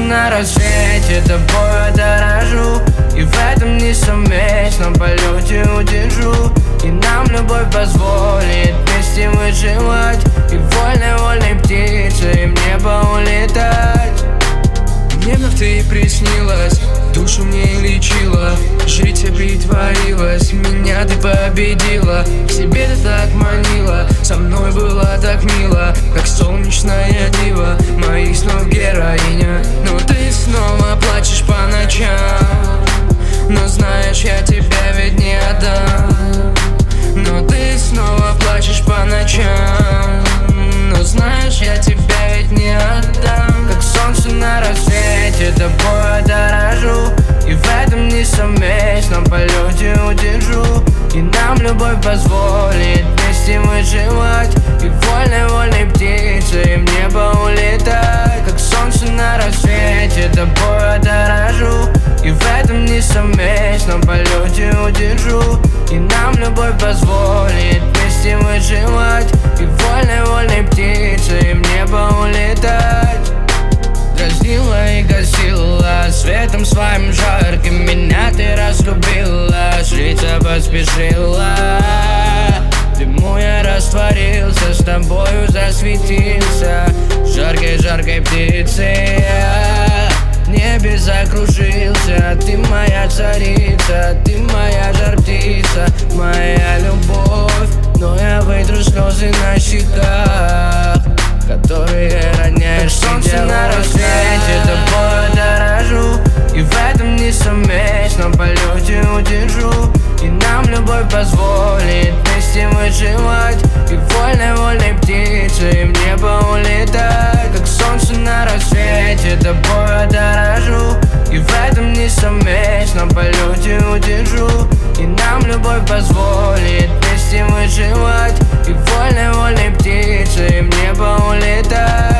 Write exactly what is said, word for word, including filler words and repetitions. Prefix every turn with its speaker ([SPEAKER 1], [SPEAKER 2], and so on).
[SPEAKER 1] на рассвете тобой дорожу, и в этом несовместном полете удержу. И нам любовь позволит вместе выживать, и вольной-вольной птицей в небо улетать.
[SPEAKER 2] Мне вновь ты приснилась, душу мне лечила, жить и притворилась, меня ты победила. К себе ты так манила, со мной была так мило, как солнечная дива, моих снов героиня. Но ты снова плачешь по ночам, но знаешь, я тебя ведь не отдам. Но ты снова плачешь по ночам, но знаешь, я тебя ведь не отдам.
[SPEAKER 1] Как солнце на рассвете тобой дорожу, и в этом несовместном полете удержу. И нам любовь позволит вместе выживать, и вольной-вольной птицей в небо улетать. Как солнце на рассвете тобой дорожу, и в этом несовместном полете удержу. И нам любовь позволит вместе выживать, и вольной-вольной птицей в небо улетать. Дразнила и гасила светом своим жарким, меня ты разлюбила, житься поспешила. В дыму я растворился, с тобою засветился, жаркой-жаркой птицей я в небе закружился. Ты моя царица, ты моя жар-птица, моя любовь. Но я вытру слезы на щеках, которые роняешь солнце на рассвете тобой дорожу, и в этом несовместном полете удержу. И нам любовь позволит вместе выживать, и вольной-вольной птицей в небо улетать. Как солнце на рассвете тобой дорожу, и в этом несовместном полете удержу. И нам любовь позволит вместе выживать, и вольной-вольной птицей в небо улетать.